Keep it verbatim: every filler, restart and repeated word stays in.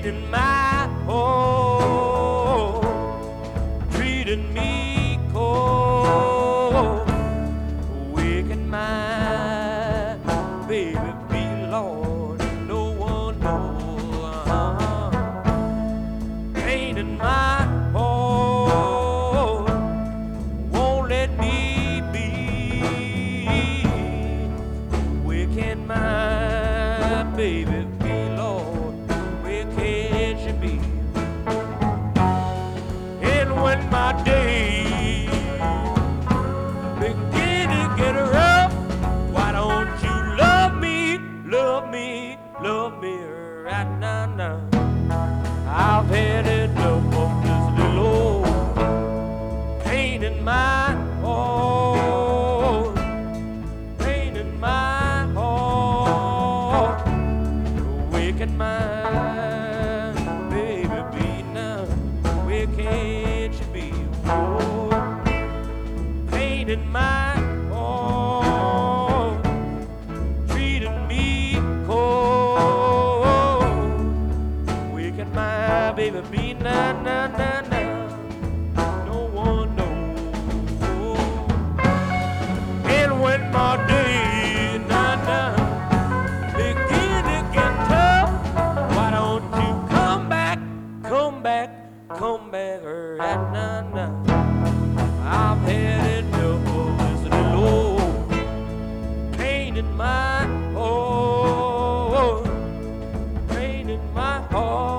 pain in my heart, treating me cold. Where can my baby be, Lord? No one knows. Pain in my heart won't let me be. Where can my baby be, Lord? Where can she be? And when my day begin to get rough, why don't you love me, love me, love me right now, now? I've had enough of this little old pain in my heart, pain in my heart. Where can my baby be now? Where can she be? Oh, pain in my heart, treating me cold. Where can my baby be now, now, now, now? No one knows. And when my day, now, now, begin to get tough, why don't you come back, come back, come back right now, now? I've had enough of this little old pain in my heart, pain in my heart.